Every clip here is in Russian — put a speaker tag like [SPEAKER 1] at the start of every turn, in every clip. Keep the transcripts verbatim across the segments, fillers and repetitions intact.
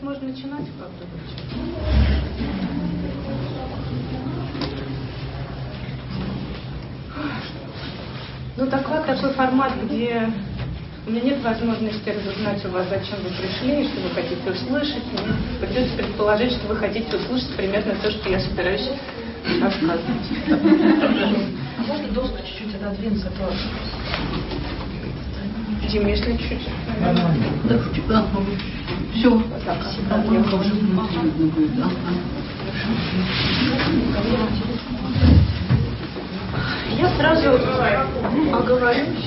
[SPEAKER 1] можно начинать, как думаете? Ну, доклад такой формат, где у меня нет возможности разузнать у вас, зачем вы пришли, и что вы хотите услышать. Мне придется предположить, что вы хотите услышать примерно то, что я собираюсь рассказывать.
[SPEAKER 2] А можно доску чуть-чуть отодвинуться тоже?
[SPEAKER 1] Дим, если чуть.
[SPEAKER 2] Да, чуть, да. Все. Так, а я уже внутри будет.
[SPEAKER 1] Я сразу оговорюсь.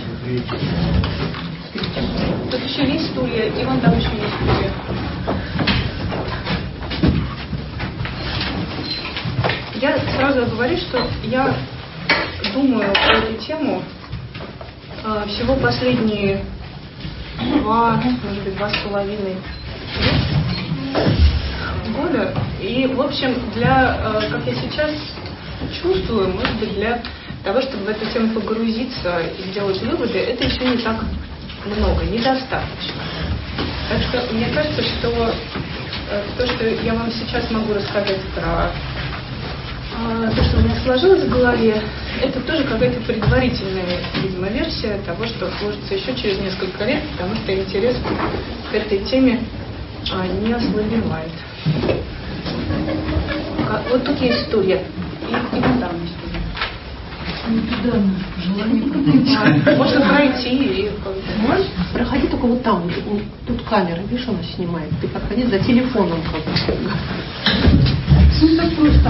[SPEAKER 1] Тут еще есть стулья, и вон там еще есть стулья. Я сразу оговорюсь, что я думаю про эту тему э, всего последние два, может быть, два с половиной года. И, в общем, для, э, как я сейчас чувствую, может быть, для того, чтобы в эту тему погрузиться и сделать выводы, это еще не так много, недостаточно. Так что мне кажется, что э, то, что я вам сейчас могу рассказать про э, то, что у меня сложилось в голове, это тоже какая-то предварительная, видимо, версия того, что сложится еще через несколько лет, потому что интерес к этой теме э, не ослабевает. Вот тут есть стулья, и, и вон там есть стулья.
[SPEAKER 2] Туда, желание пройти.
[SPEAKER 1] Можно пройти и...
[SPEAKER 2] Можешь? Проходи только вот там, вот, тут камера, видишь, она снимает. Ты проходи за телефоном как бы. Ну так просто.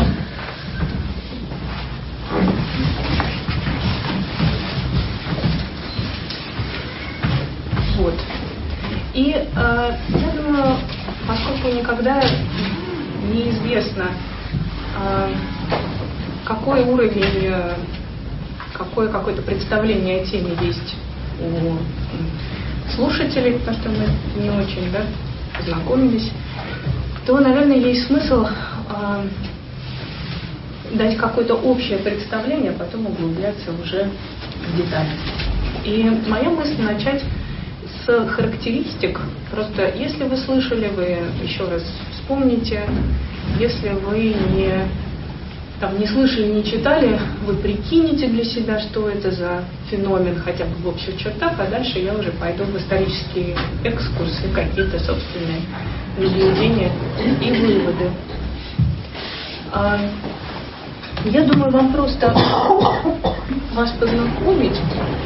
[SPEAKER 1] Вот. И э, я думаю, поскольку никогда неизвестно, э, какой уровень... Э, какое какое-то представление о теме есть у слушателей, потому что мы не очень, да, познакомились, то, наверное, есть смысл э, дать какое-то общее представление, а потом углубляться уже в детали. И моя мысль начать с характеристик. Просто если вы слышали, вы еще раз вспомните. Если вы не... там не слышали, не читали, вы прикинете для себя, что это за феномен, хотя бы в общих чертах, а дальше я уже пойду в исторические экскурсы, какие-то собственные наблюдения и выводы. Я думаю, вам просто вас познакомить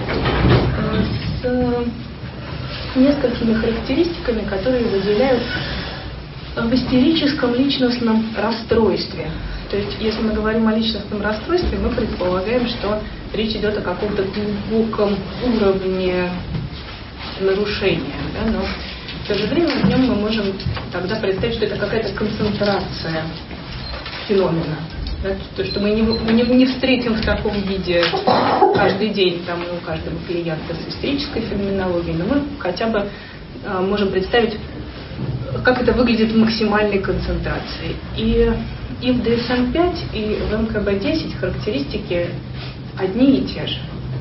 [SPEAKER 1] с несколькими характеристиками, которые выделяют в истерическом личностном расстройстве. То есть, если мы говорим о личностном расстройстве, мы предполагаем, что речь идет о каком-то глубоком уровне нарушения. Да? Но в то же время в нем мы можем тогда представить, что это какая-то концентрация феномена. Да? То, что мы, не, мы не, не встретим в таком виде каждый день там, у каждого клиента с истерической феноменологией, но мы хотя бы а, можем представить, как это выглядит в максимальной концентрации. И, и в ди эс эм пять, и в эм ка бэ десять характеристики одни и те же.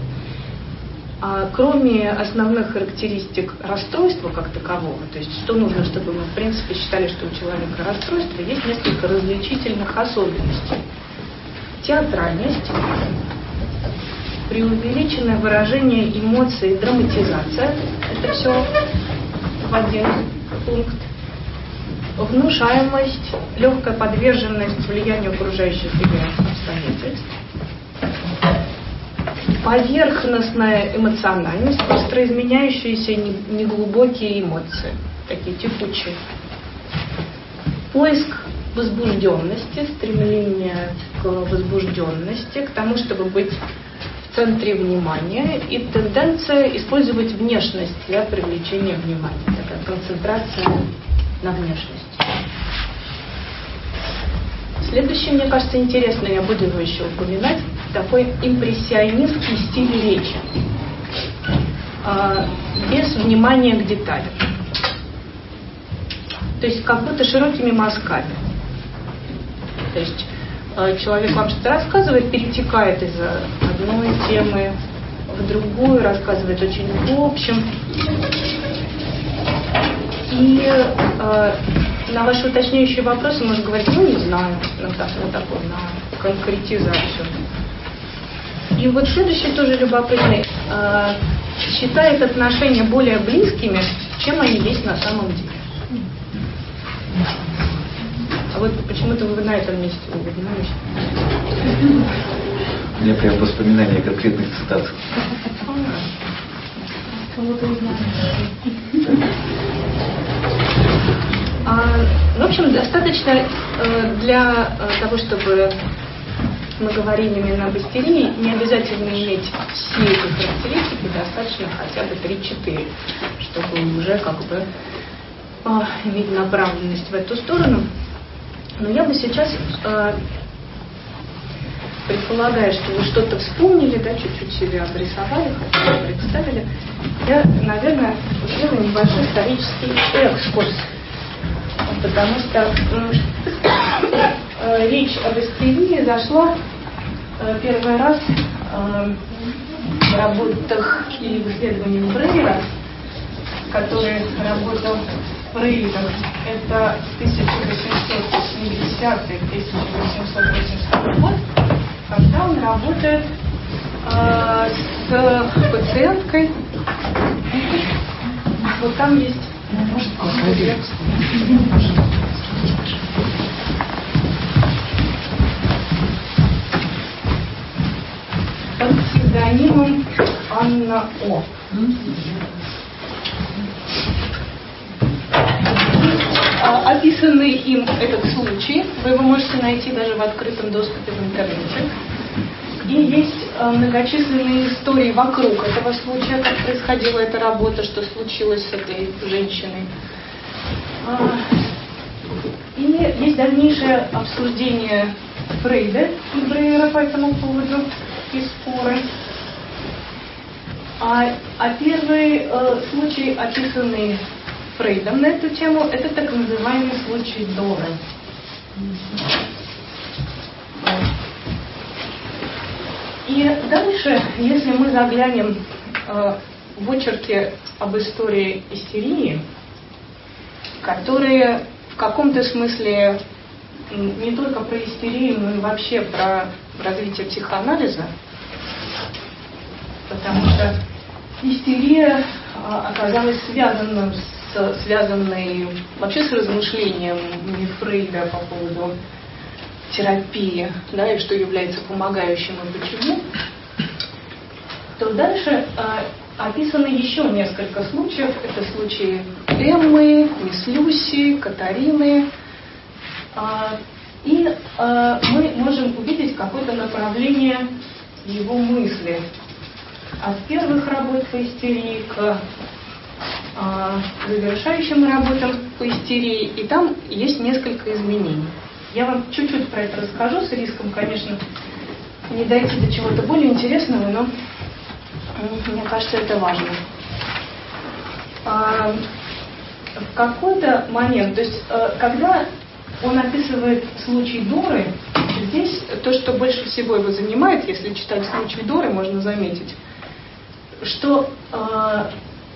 [SPEAKER 1] А кроме основных характеристик расстройства как такового, то есть что нужно, чтобы мы в принципе считали, что у человека расстройство, есть несколько различительных особенностей. Театральность, преувеличенное выражение эмоций, драматизация, это все в один пункт. Внушаемость, легкая подверженность влиянию окружающих обстоятельств. Поверхностная эмоциональность, быстро изменяющиеся неглубокие эмоции, такие текучие. Поиск возбужденности, стремление к возбужденности, к тому, чтобы быть в центре внимания, и тенденция использовать внешность для привлечения внимания, такая концентрация на внешность. Следующее, мне кажется, интересно, я буду его еще упоминать, такой импрессионистский стиль речи, э, без внимания к деталям. То есть как будто широкими мазками. То есть э, человек вам что-то рассказывает, перетекает из одной темы в другую, рассказывает очень в общем. И э, на ваши уточняющие вопросы можно говорить, ну не знаю, на, на такой, на конкретизацию. И вот следующий тоже любопытный. Э, считает отношения более близкими, чем они есть на самом деле. А вот почему-то вы на этом месте улыбнулись.
[SPEAKER 3] У меня прям воспоминания конкретных цитат.
[SPEAKER 1] А, в общем, достаточно э, для э, того, чтобы мы говорили именно об истерии, не обязательно иметь все эти характеристики, достаточно хотя бы три-четыре, чтобы уже как бы э, иметь направленность в эту сторону. Но я бы сейчас, э, предполагая, что вы что-то вспомнили, да, чуть-чуть себя обрисовали, хотя бы представили, я, наверное, сделаю небольшой исторический экскурс. Потому что э, речь об истерии зашла э, первый раз э, в работах и в исследованиях Брейера, который работал в Фрейдом. Это тысяча восемьсот восьмидесятый — тысяча восемьсот восемьдесят второй год, когда он работает э, с пациенткой. Вот там есть.
[SPEAKER 2] Может, посмотреть?
[SPEAKER 1] Под псевдонимом Анна О. Описанный им этот случай, вы его можете найти даже в открытом доступе в интернете. И есть э, многочисленные истории вокруг этого случая, как происходила эта работа, что случилось с этой женщиной. А, и есть дальнейшее обсуждение Фрейда и Брейера по этому поводу и споры. А, а первый э, случай, описанный Фрейдом на эту тему, это так называемый случай Доры. И дальше, если мы заглянем э, в очерки об истории истерии, которые в каком-то смысле не только про истерию, но и вообще про развитие психоанализа, потому что истерия э, оказалась связана с, связанной вообще с размышлением Фрейда по поводу терапии, да, и что является помогающим и почему, то дальше а, описаны еще несколько случаев. Это случаи Эммы, мисс Люси, Катарины. А, и а, мы можем увидеть какое-то направление его мысли. От первых работ по истерии к а, завершающим работам по истерии. И там есть несколько изменений. Я вам чуть-чуть про это расскажу, с риском, конечно, не дойти до чего-то более интересного, но мне кажется, это важно. А, в какой-то момент, то есть, когда он описывает случай Доры, здесь то, что больше всего его занимает, если читать случай Доры, можно заметить, что а,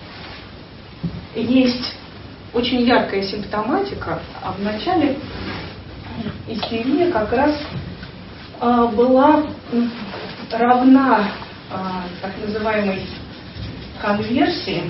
[SPEAKER 1] есть очень яркая симптоматика, а в начале истерия как раз э, была равна э, так называемой конверсии,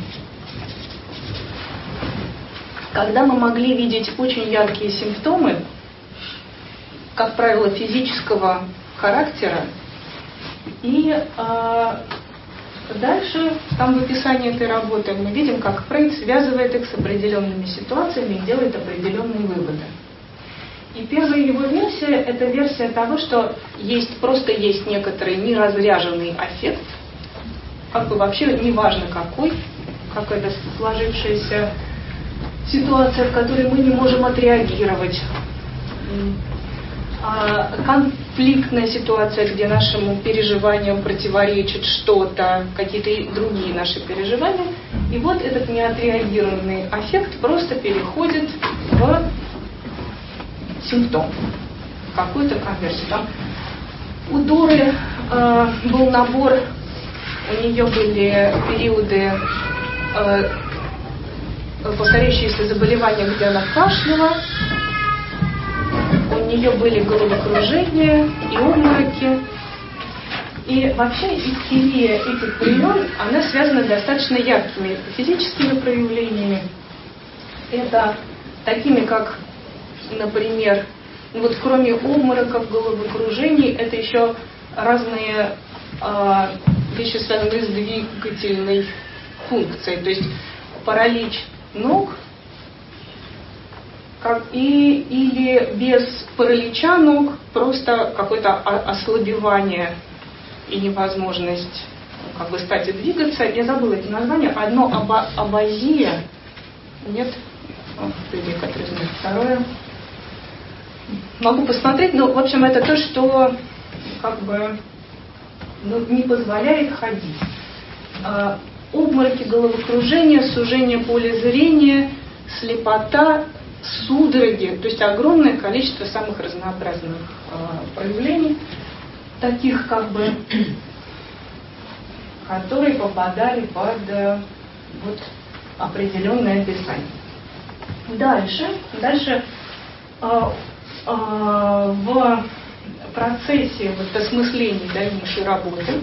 [SPEAKER 1] когда мы могли видеть очень яркие симптомы, как правило, физического характера, и э, дальше, там в описании этой работы, мы видим, как Фрейд связывает их с определенными ситуациями и делает определенные выводы. И первая его версия – это версия того, что есть, просто есть некоторый неразряженный аффект, как бы вообще неважно какой, какая-то сложившаяся ситуация, в которой мы не можем отреагировать. А конфликтная ситуация, где нашему переживаниям противоречит что-то, какие-то другие наши переживания. И вот этот неотреагированный аффект просто переходит в симптом, какую-то конверсию. Там у Доры э, был набор, у нее были периоды э, повторяющиеся заболевания, где она кашляла, у нее были головокружения и обмороки. И вообще истерия этих времен, она связана с достаточно яркими физическими проявлениями. Это такими, как, например, ну вот кроме обмороков, головокружений, это еще разные э, вещи, связанные с двигательной функцией, то есть паралич ног, как и, или без паралича ног, просто какое-то ослабевание и невозможность как бы стать и двигаться. Я забыла эти названия. Одно аба, абазия, нет, людей, которые знают. Второе. Могу посмотреть, но в общем это то, что как бы ну, не позволяет ходить. А, обмороки, головокружение, сужение поля зрения, слепота, судороги, то есть огромное количество самых разнообразных а, проявлений, таких как бы, которые попадали под а, вот, определенное описание. Дальше, дальше а, а, в процессе вот, осмысления дальнейшей работы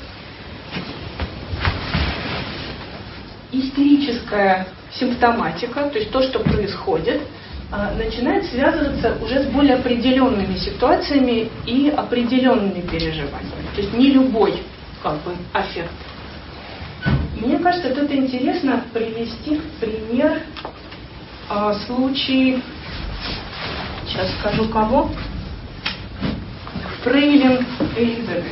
[SPEAKER 1] истерическая симптоматика, то есть то, что происходит, начинает связываться уже с более определенными ситуациями и определенными переживаниями. То есть не любой как бы аффект. Мне кажется, тут интересно привести в пример а, случай, сейчас скажу кого, Фрейлин Элизабет.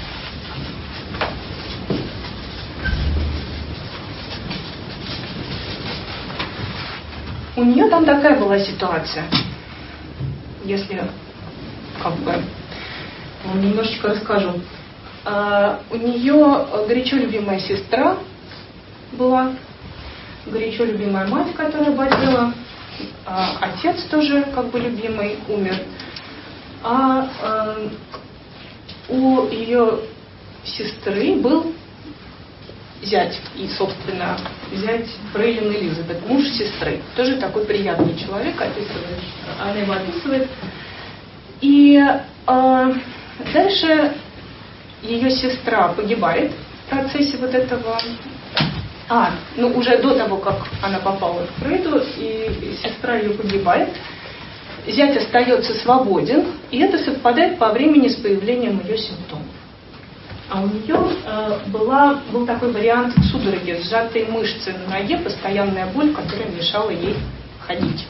[SPEAKER 1] У нее там такая была ситуация, если как бы немножечко расскажу. Uh, у нее горячо любимая сестра была, горячо любимая мать, которая болела, uh, отец тоже как бы любимый умер, а uh, у ее сестры был зять, и, собственно, зять Фрейлин Элизабет, муж сестры. Тоже такой приятный человек, описывает, она его описывает. И э, дальше ее сестра погибает в процессе вот этого... А, ну уже до того, как она попала к Фрейду, и сестра ее погибает. Зять остается свободен, и это совпадает по времени с появлением ее симптомов. А у нее э, была, был такой вариант судороги, сжатые мышцы на ноге, постоянная боль, которая мешала ей ходить.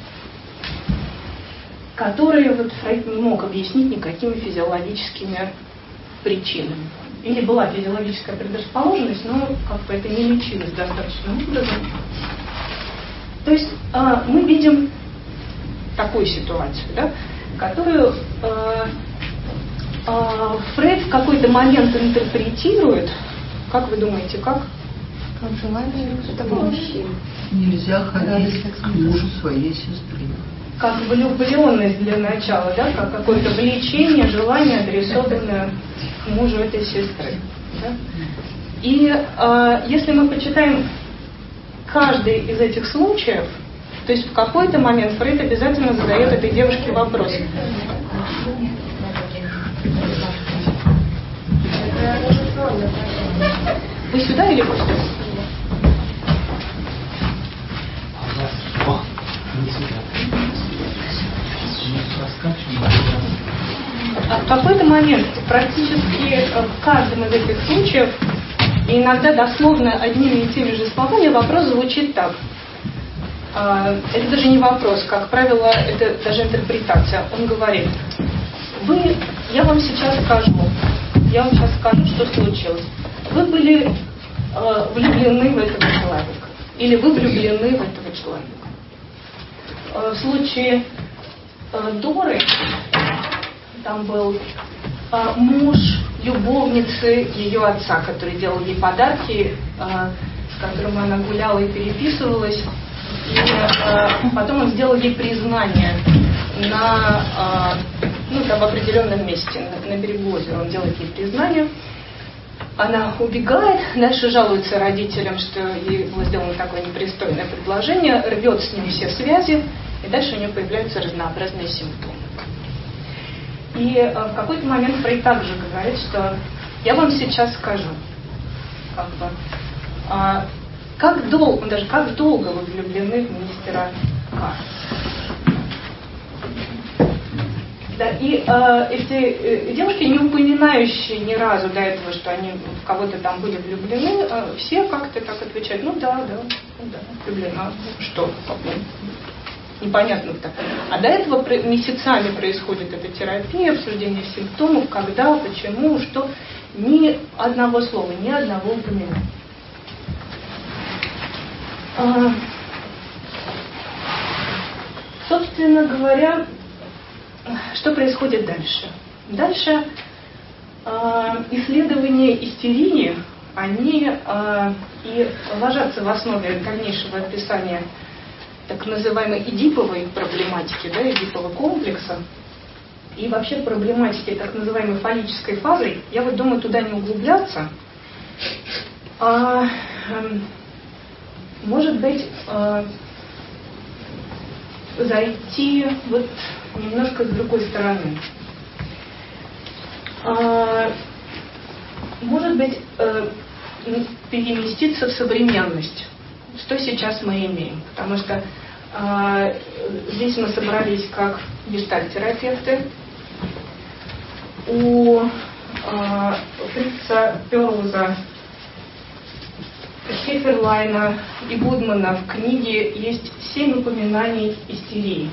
[SPEAKER 1] Которые вот Фрейд не мог объяснить никакими физиологическими причинами. Или была физиологическая предрасположенность, но как бы это не лечилось достаточным образом. То есть э, мы видим такую ситуацию, да, которую... Э, Фрейд в какой-то момент интерпретирует, как вы думаете, как?
[SPEAKER 2] Как желание
[SPEAKER 4] мужчин. Нельзя ходить к мужу своей сестры.
[SPEAKER 1] Как влюбленность для начала, да, как какое-то влечение, желание, адресованное к мужу этой сестры. Да? И э, если мы почитаем каждый из этих случаев, то есть в какой-то момент Фрейд обязательно задает этой девушке вопрос. Вы сюда или вы сюда? А в какой-то момент практически в каждом из этих случаев, и иногда дословно одними и теми же словами, вопрос звучит так. Это даже не вопрос, как правило, это даже интерпретация. Он говорит: вы, я вам сейчас скажу, я вам сейчас скажу, что случилось. Вы были э, влюблены в этого человека. Или вы влюблены в этого человека. Э, в случае э, Доры, там был э, муж любовницы ее отца, который делал ей подарки, э, с которым она гуляла и переписывалась. И э, потом он сделал ей признание на, э, ну, там, в определенном месте, на, на берегу озера. Он делает ей признание. она убегает, дальше жалуется родителям, что ей было сделано такое непристойное предложение, рвет с ним все связи, и дальше у нее появляются разнообразные симптомы. И э, в какой-то момент Фрейд также говорит, что я вам сейчас скажу, как бы, э, как долго, даже как долго вы влюблены в мистера К. Да, и э, эти э, девушки, не упоминающие ни разу до этого, что они в кого-то там были влюблены, э, все как-то так отвечают: ну да, да, ну да, влюблена, ну что, ну, непонятно так. А до этого месяцами происходит эта терапия, обсуждение симптомов, когда, почему, что, ни одного слова, ни одного упоминания. А, собственно говоря, что происходит дальше? Дальше э, исследования истерии, они э, и ложатся в основе дальнейшего описания так называемой эдиповой проблематики, да, эдипового комплекса, и вообще проблематики так называемой фаллической фазы. Я вот думаю туда не углубляться, а, э, может быть, э, зайти вот немножко с другой стороны. А, может быть, э, переместиться в современность. Что сейчас мы имеем? Потому что э, здесь мы собрались как гештальт-терапевты. У э, Фрица Перлза, Хеферлайна и Гудмана в книге есть семь упоминаний истерии.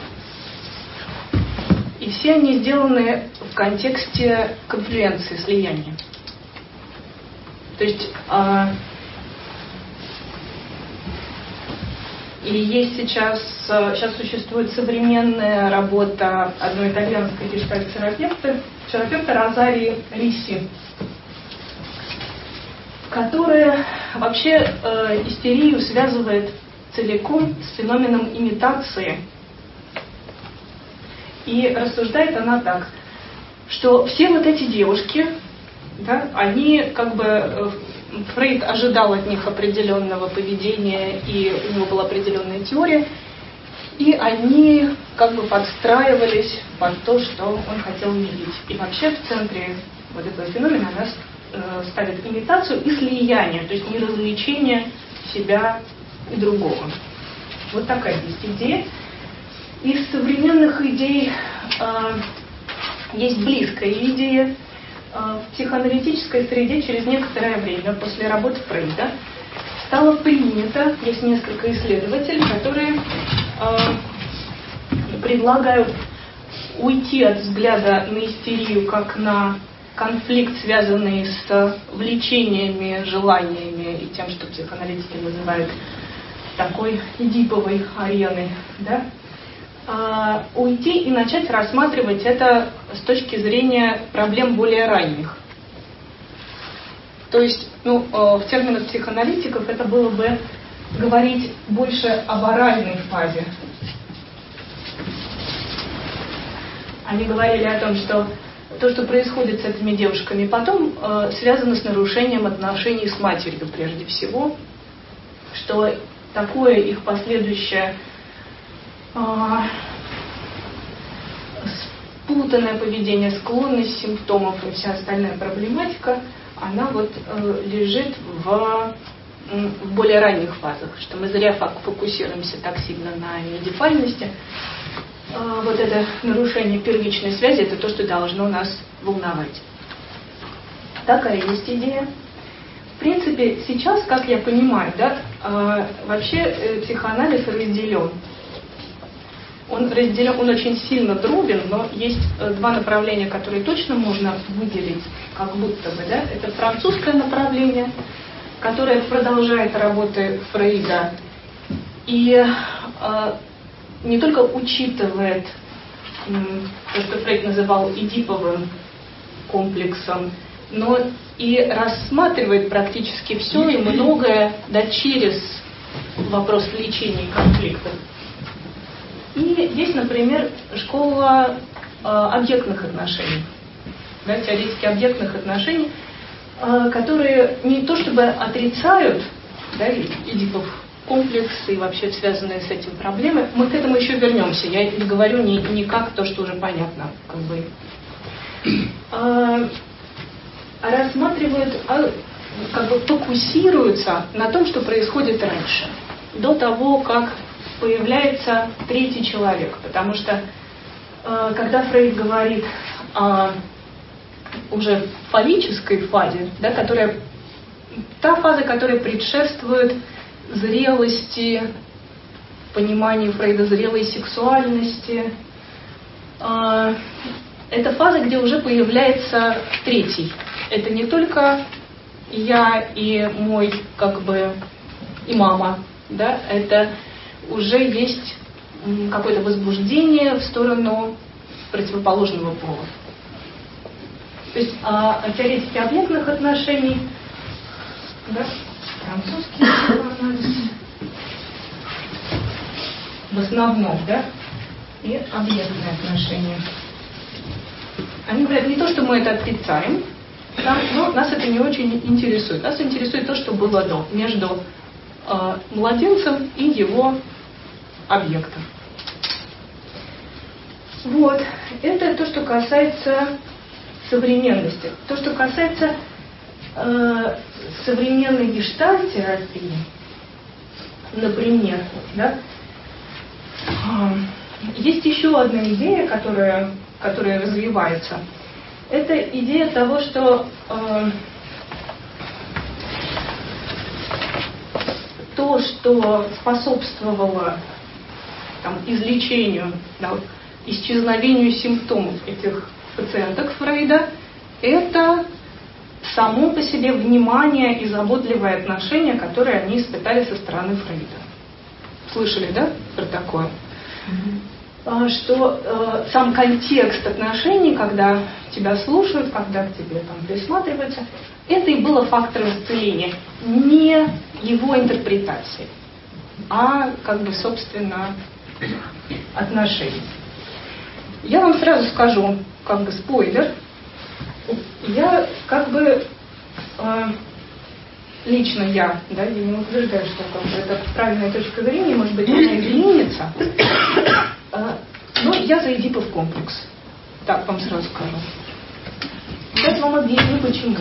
[SPEAKER 1] И все они сделаны в контексте конфлюенции, слияния. То есть э, и есть сейчас, сейчас существует современная работа одной итальянской гештальт-терапевта, терапевта Розарии Рисси, которая вообще э, истерию связывает целиком с феноменом имитации. И рассуждает она так, что все вот эти девушки, да, они как бы, э, Фрейд ожидал от них определенного поведения, и у него была определенная теория, и они как бы подстраивались под то, что он хотел увидеть. И вообще в центре вот этого феномена она э, ставит имитацию и слияние, то есть не развлечение себя и другого. Вот такая есть идея. Из современных идей э, есть близкая идея. Э, в психоаналитической среде через некоторое время, после работы Фрейда, стало принято, есть несколько исследователей, которые э, предлагают уйти от взгляда на истерию как на конфликт, связанный с влечениями, желаниями и тем, что психоаналитики называют такой эдиповой ареной, да? А, уйти и начать рассматривать это с точки зрения проблем более ранних. То есть, ну, в терминах психоаналитиков это было бы говорить больше об оральной фазе. Они говорили о том, что то, что происходит с этими девушками потом, э, связано с нарушением отношений с матерью прежде всего, что такое их последующее э, спутанное поведение, склонность симптомов и вся остальная проблематика, она вот э, лежит в, в более ранних фазах, что мы зря фокусируемся так сильно на медифальности. Э, вот это нарушение первичной связи, это то, что должно нас волновать. Такая есть идея. В принципе, сейчас, как я понимаю, да, э, вообще э, психоанализ разделен. Он разделен, он очень сильно дробен, но есть два направления, которые точно можно выделить, как будто бы, да. Это французское направление, которое продолжает работы Фрейда и э, не только учитывает э, то, что Фрейд называл эдиповым комплексом, но и рассматривает практически все и многое, да, через вопрос влечения и конфликтов. И есть, например, школа э, объектных отношений, да, теоретики объектных отношений, которые не то чтобы отрицают, да, Эдипов комплекс и вообще связанные с этим проблемы. Мы к этому еще вернемся. Я не говорю не, не как то, что уже понятно, как бы. А, а рассматривают, а, как бы фокусируются на том, что происходит раньше, до того, как появляется третий человек. Потому что, а, когда Фрейд говорит о уже в фаллической фазе, да, которая, та фаза, которая предшествует зрелости, пониманию Фрейда зрелой сексуальности, э, это фаза, где уже появляется третий. Это не только я и мой, как бы, и мама, да, это уже есть какое-то возбуждение в сторону противоположного пола. То есть а, теоретики объектных отношений, да, французский анализ, в основном, да, и объектные отношения. Они говорят не то, что мы это отрицаем, да, но нас это не очень интересует. Нас интересует то, что было до, между э, младенцем и его объектом. Вот, это то, что касается современности. То, что касается э, современной гештальт-терапии, например, да, э, есть еще одна идея, которая, которая развивается. Это идея того, что э, то, что способствовало там, излечению, да, исчезновению симптомов этих пациенток Фрейда, это само по себе внимание и заботливое отношение, которое они испытали со стороны Фрейда. Слышали, да, про такое? Mm-hmm. Что э, сам контекст отношений, когда тебя слушают, когда к тебе там присматриваются, это и было фактором исцеления, не его интерпретации, а как бы, собственно, отношений. Я вам сразу скажу, как бы спойлер, я как бы э, лично я, да, я не утверждаю, что как бы, это правильная точка зрения, может быть, она изменится, э, но я за Эдипов комплекс. Так вам сразу скажу. Сейчас вам объясню, почему.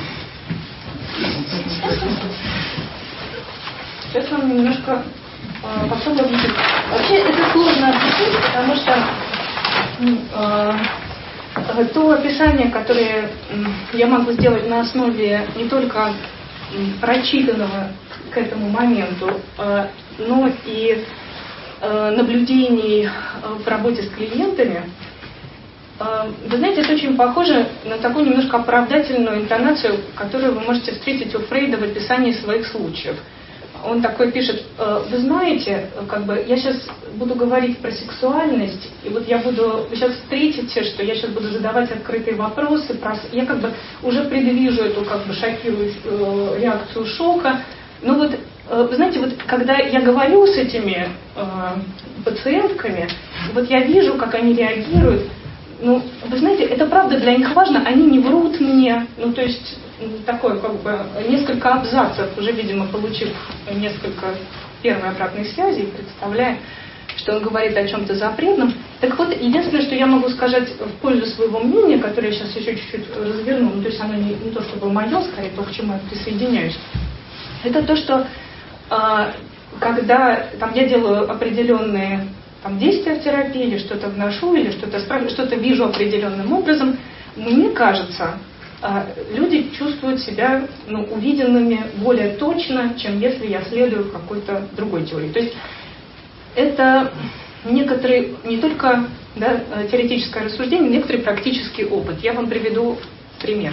[SPEAKER 1] Сейчас вам немножко э, попробую объяснить. Вообще это сложно объяснить, потому что э, то описание, которое я могу сделать на основе не только прочитанного к этому моменту, но и наблюдений в работе с клиентами, вы знаете, это очень похоже на такую немножко оправдательную интонацию, которую вы можете встретить у Фрейда в описании своих случаев. Он такой пишет: вы знаете, как бы я сейчас буду говорить про сексуальность, и вот я буду, вы сейчас встретите, что я сейчас буду задавать открытые вопросы, про, я как бы уже предвижу эту как бы шокирующую э, реакцию шока. Но вот, э, вы знаете, вот когда я говорю с этими э, пациентками, вот я вижу, как они реагируют. Ну, вы знаете, это правда для них важно, они не врут мне, ну, то есть, такое, как бы, несколько абзацев, уже, видимо, получив несколько первой обратной связи, представляя, что он говорит о чем-то запретном. Так вот, единственное, что я могу сказать в пользу своего мнения, которое я сейчас еще чуть-чуть разверну, ну, то есть оно не, не то чтобы мое, скорее, то, к чему я присоединяюсь, это то, что э, когда там, я делаю определенные там, действия в терапии, или что-то вношу, или что-то спрашиваю, что-то вижу определенным образом, мне кажется, люди чувствуют себя, ну, увиденными более точно, чем если я следую какой-то другой теории. То есть это некоторый, не только, да, теоретическое рассуждение, некоторый практический опыт. Я вам приведу пример.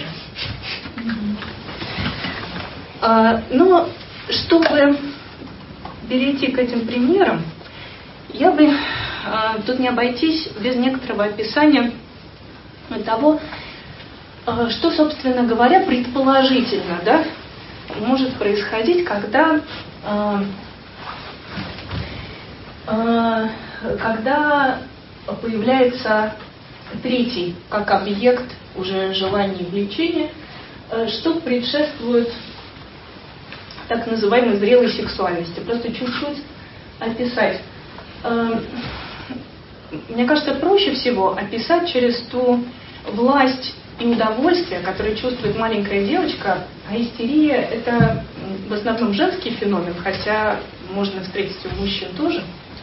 [SPEAKER 1] Mm-hmm. Но чтобы перейти к этим примерам, я бы а, тут не обойтись без некоторого описания того, а, что, собственно говоря, предположительно, да, может происходить, когда, а, а, когда появляется третий, как объект уже желания и влечения, что предшествует так называемой зрелой сексуальности. Просто чуть-чуть описать. Мне кажется, проще всего описать через ту власть и удовольствие, которое чувствует маленькая девочка, а истерия – это в основном женский феномен, хотя можно встретить у мужчин тоже.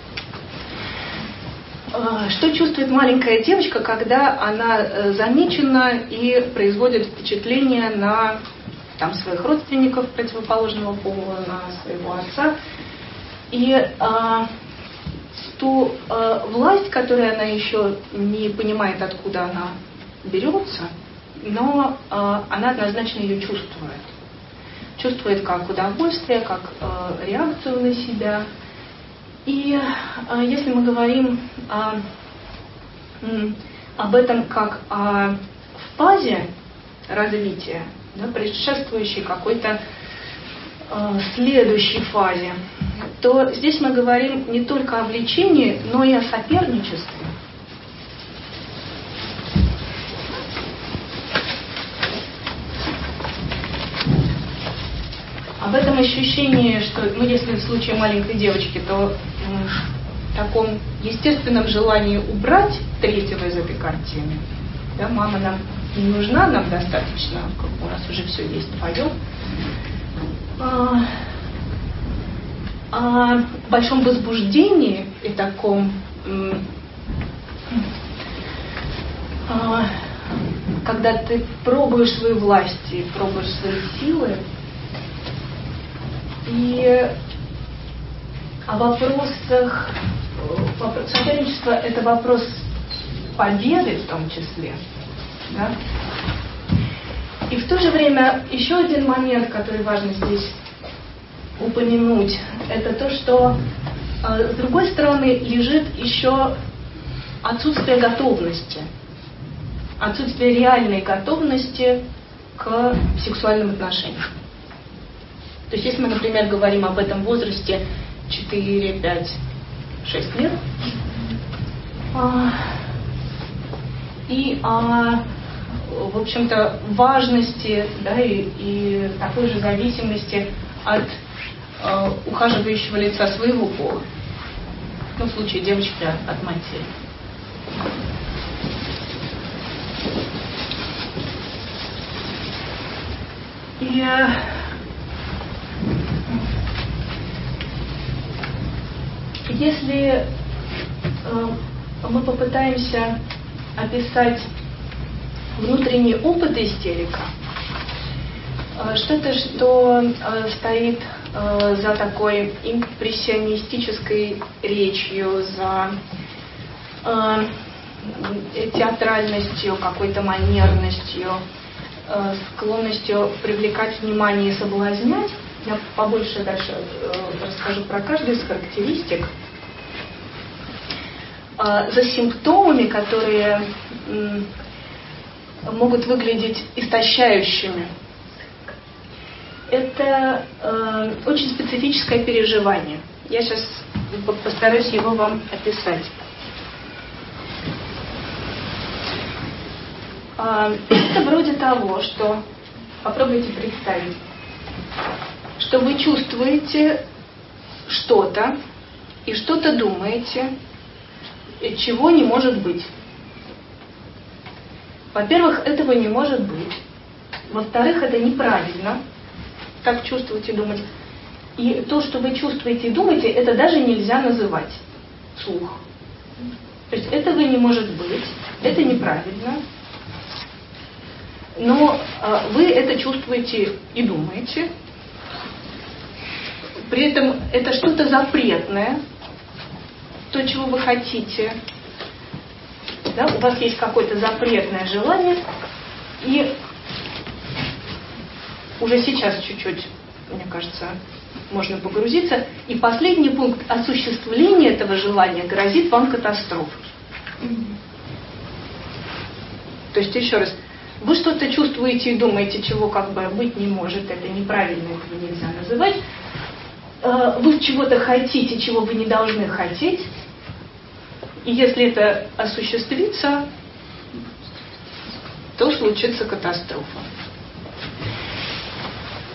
[SPEAKER 1] Что чувствует маленькая девочка, когда она замечена и производит впечатление на там, своих родственников противоположного пола, на своего отца. И а, ту а, власть, которую она еще не понимает, откуда она берется, но а, она однозначно ее чувствует. Чувствует как удовольствие, как а, реакцию на себя. И а, если мы говорим о, об этом как о фазе развития, да, предшествующей какой-то э, следующей фазе, то здесь мы говорим не только о влечении, но и о соперничестве. Об этом ощущении, что, ну, если в случае маленькой девочки, то э, в таком естественном желании убрать третьего из этой картины, да, мама нам не нужна, нам достаточно, как у нас уже все есть, поем. А, о большом возбуждении и таком, а, когда ты пробуешь свои власти, пробуешь свои силы, и о вопросах соперничества — это вопрос победы в том числе. Да? И в то же время еще один момент, который важно здесь упомянуть, это то, что э, с другой стороны лежит еще отсутствие готовности, отсутствие реальной готовности к сексуальным отношениям. То есть если мы, например, говорим об этом возрасте четыре, пять, шесть лет, э, и о, в общем-то, важности, да, и, и такой же зависимости от э, ухаживающего лица своего пола. Ну, в случае девочки от матери. И э, если э, мы попытаемся описать внутренний опыт истерика, что-то, что стоит за такой импрессионистической речью, за театральностью, какой-то манерностью, склонностью привлекать внимание и соблазнять. Я побольше дальше расскажу про каждую из характеристик. За симптомами, которые м, могут выглядеть истощающими. Это э, очень специфическое переживание. Я сейчас постараюсь его вам описать. Э, это вроде того, что попробуйте представить, что вы чувствуете что-то и что-то думаете, чего не может быть. Во-первых, этого не может быть. Во-вторых, это неправильно, так чувствовать и думать. И то, что вы чувствуете и думаете, это даже нельзя называть вслух. То есть этого не может быть, это неправильно. Но а, вы это чувствуете и думаете. При этом это что-то запретное, то, чего вы хотите. Да? У вас есть какое-то запретное желание, и уже сейчас чуть-чуть, мне кажется, можно погрузиться. И последний пункт: осуществление этого желания грозит вам катастрофой. Mm-hmm. То есть, еще раз, вы что-то чувствуете и думаете, чего как бы быть не может, это неправильно, этого нельзя называть. Вы чего-то хотите, чего вы не должны хотеть. И если это осуществится, то случится катастрофа.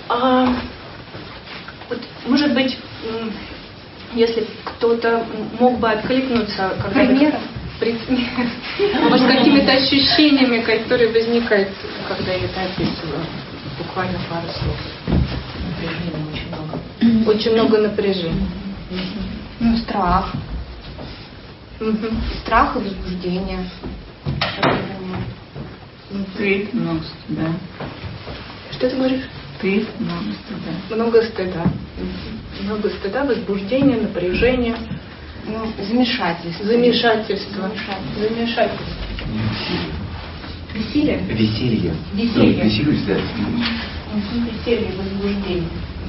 [SPEAKER 1] А, вот, может быть, если кто-то мог бы откликнуться, когда
[SPEAKER 2] примером,
[SPEAKER 1] может, какими-то ощущениями, которые возникают, когда я это описываю, буквально пару слов.
[SPEAKER 2] Напряжения очень много.
[SPEAKER 1] Очень много напряжения.
[SPEAKER 2] Ну, страх.
[SPEAKER 1] Угу.
[SPEAKER 2] Страх и возбуждение.
[SPEAKER 4] Стыд, много стыда.
[SPEAKER 1] Что ты говоришь?
[SPEAKER 4] Стыд, много стыда.
[SPEAKER 1] Много стыда. Много стыда, возбуждения, напряжения.
[SPEAKER 2] Ну, замешательство.
[SPEAKER 1] Замешательство.
[SPEAKER 2] Замешательство.
[SPEAKER 1] Замешательство.
[SPEAKER 2] Веселье?
[SPEAKER 3] Веселье.
[SPEAKER 1] Веселье.
[SPEAKER 3] Ну, веселюсь, да.
[SPEAKER 1] Веселье, возбуждение.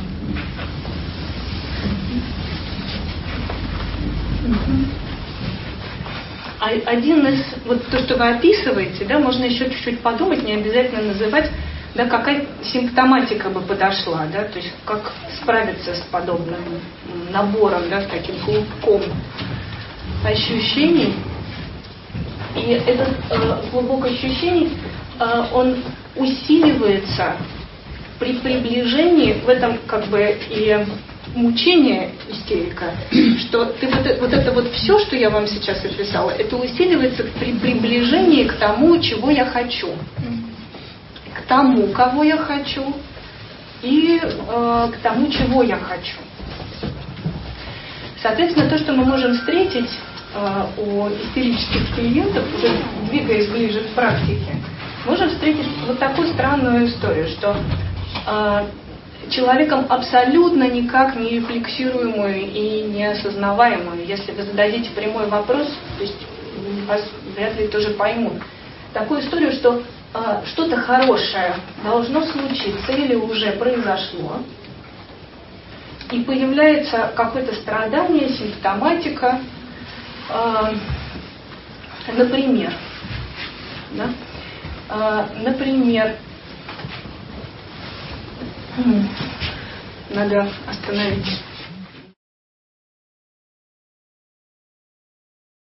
[SPEAKER 1] А один из, вот то, что вы описываете, да, можно еще чуть-чуть подумать, не обязательно называть, да, какая симптоматика бы подошла, да, то есть как справиться с подобным набором, да, с таким клубком ощущений. И этот э, клубок ощущений, э, он усиливается при приближении, в этом как бы и мучение истерика, что ты вот, вот это вот все, что я вам сейчас описала, это усиливается при приближении к тому, чего я хочу, к тому, кого я хочу, и э, к тому, чего я хочу. Соответственно, то, что мы можем встретить э, у истерических клиентов, уже двигаясь ближе к практике, можем встретить вот такую странную историю, что э, человеком абсолютно никак не рефлексируемую и неосознаваемую. Если вы зададите прямой вопрос, то есть вас вряд ли тоже поймут. Такую историю, что э, что-то хорошее должно случиться или уже произошло, и появляется какое-то страдание, симптоматика, э, например, да? э, например, надо остановить